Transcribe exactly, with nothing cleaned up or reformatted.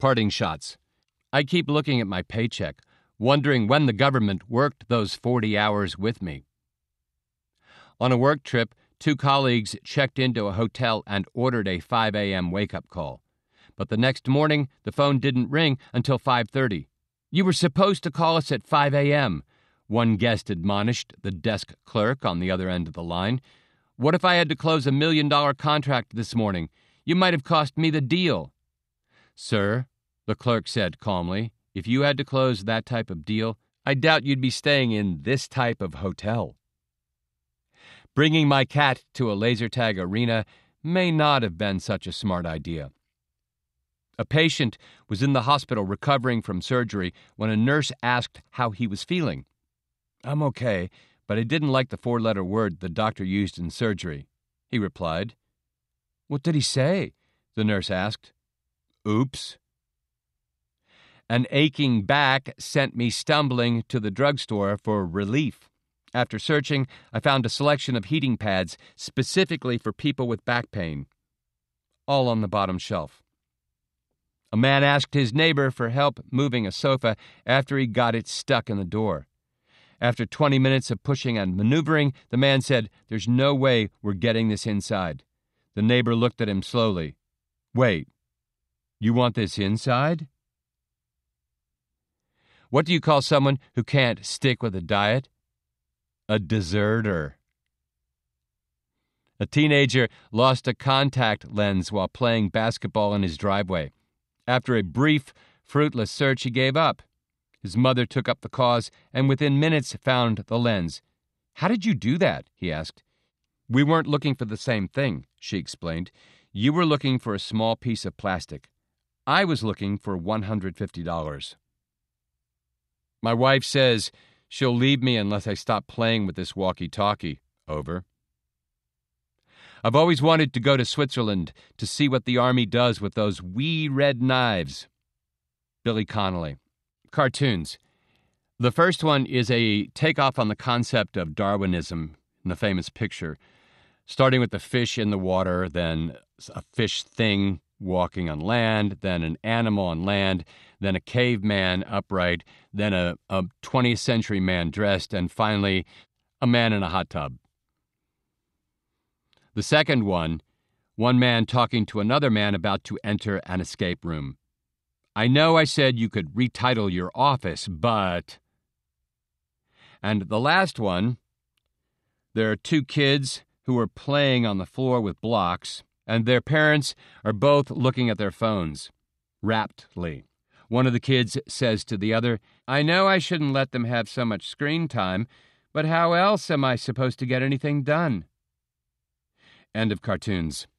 Parting shots. I keep looking at my paycheck, wondering when the government worked those forty hours with me. On a work trip, two colleagues checked into a hotel and ordered a five a.m. wake-up call. But the next morning, the phone didn't ring until five thirty. "You were supposed to call us at five a.m., one guest admonished the desk clerk on the other end of the line. "What if I had to close a million-dollar contract this morning? You might have cost me the deal." "Sir," the clerk said calmly, "if you had to close that type of deal, I doubt you'd be staying in this type of hotel." Bringing my cat to a laser tag arena may not have been such a smart idea. A patient was in the hospital recovering from surgery when a nurse asked how he was feeling. "I'm okay, but I didn't like the four-letter word the doctor used in surgery," he replied. "What did he say?" the nurse asked. "Oops." An aching back sent me stumbling to the drugstore for relief. After searching, I found a selection of heating pads specifically for people with back pain, all on the bottom shelf. A man asked his neighbor for help moving a sofa after he got it stuck in the door. After twenty minutes of pushing and maneuvering, the man said, "There's no way we're getting this inside." The neighbor looked at him slowly. "Wait, you want this inside?" What do you call someone who can't stick with a diet? A deserter. A teenager lost a contact lens while playing basketball in his driveway. After a brief, fruitless search, he gave up. His mother took up the cause and within minutes found the lens. "How did you do that?" he asked. "We weren't looking for the same thing," she explained. "You were looking for a small piece of plastic. I was looking for one hundred fifty dollars. My wife says she'll leave me unless I stop playing with this walkie-talkie. Over. I've always wanted to go to Switzerland to see what the Army does with those wee red knives. Billy Connolly. Cartoons. The first one is a takeoff on the concept of Darwinism in the famous picture, starting with the fish in the water, then a fish thing walking on land, then an animal on land, then a caveman upright, then a, a twentieth century man dressed, and finally a man in a hot tub. The second one, one man talking to another man about to enter an escape room. "I know I said you could retitle your office, but..." And the last one, there are two kids who are playing on the floor with blocks, and their parents are both looking at their phones, raptly. One of the kids says to the other, "I know I shouldn't let them have so much screen time, but how else am I supposed to get anything done?" End of cartoons.